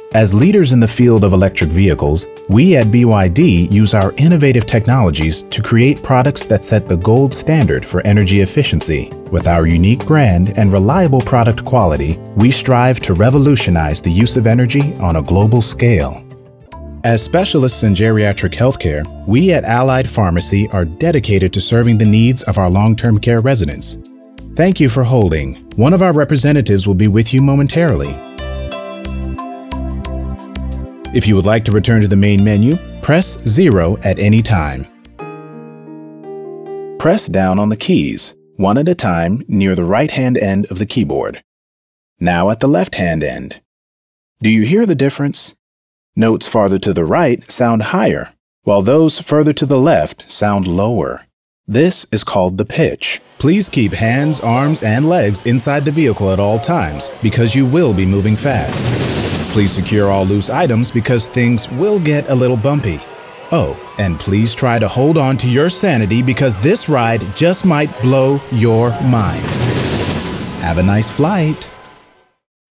As leaders in the field of electric vehicles, we at BYD use our innovative technologies to create products that set the gold standard for energy efficiency. With our unique brand and reliable product quality, we strive to revolutionize the use of energy on a global scale. As specialists in geriatric healthcare, we at Allied Pharmacy are dedicated to serving the needs of our long-term care residents. Thank you for holding. One of our representatives will be with you momentarily. If you would like to return to the main menu, press 0 at any time. Press down on the keys, one at a time near the right-hand end of the keyboard. Now at the left-hand end. Do you hear the difference? Notes farther to the right sound higher, while those further to the left sound lower. This is called the pitch. Please keep hands, arms, and legs inside the vehicle at all times because you will be moving fast. Please secure all loose items because things will get a little bumpy. Oh, and please try to hold on to your sanity because this ride just might blow your mind. Have a nice flight.